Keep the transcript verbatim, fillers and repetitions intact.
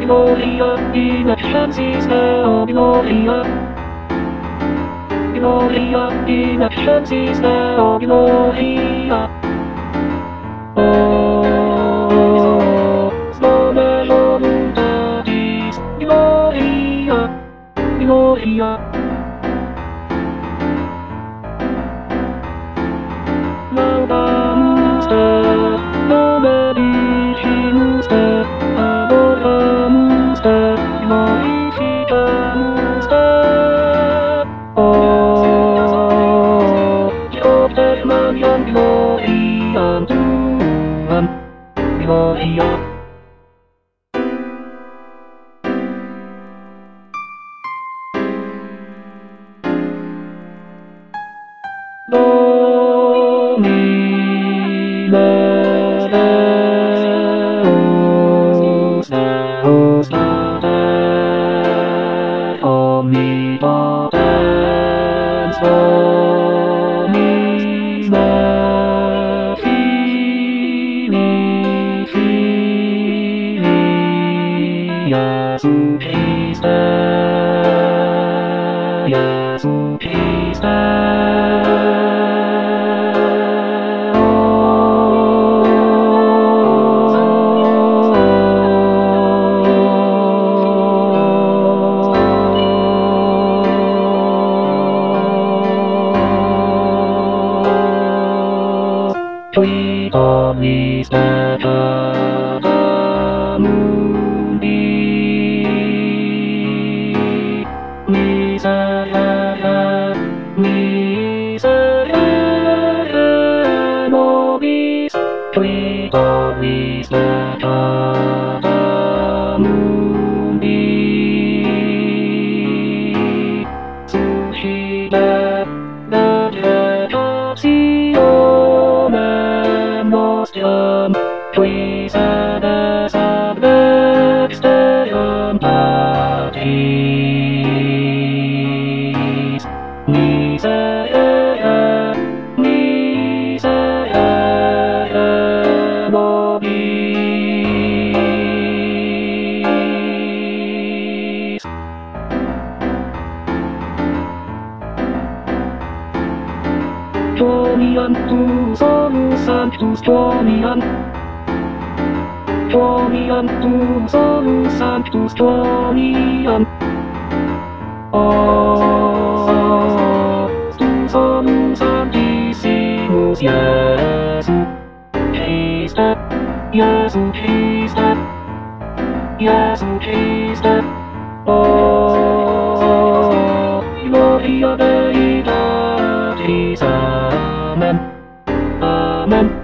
Gloria in excelsis Deo Gloria. Gloria in excelsis Deo Gloria. Oh, slone voluntatis Gloria, Gloria. Laudamus te, nome dicimus te, adoramus te, glorificamus te. Oh, Jove Mariam gloriam tuam, Gloria. Domine Deus, Deus Pater, omnipotens Domine Filii, Filii, Iesu Christe, Iesu Christe. Qui omnis peccata mundi, miserere, miserere nobis, qui omnis peccata mundi, suscite vegetationem nostrium, qui sedes ad exterium patris. Miserere, miserere nobis. Domiantus solus sanctus Domian, Domiantus solus sanctus Domian. Oh, tu solus sanctissimus Iesu Christe, Iesu Christe, Iesu Christe. Oh, gloria Deitatis, Amen, Amen.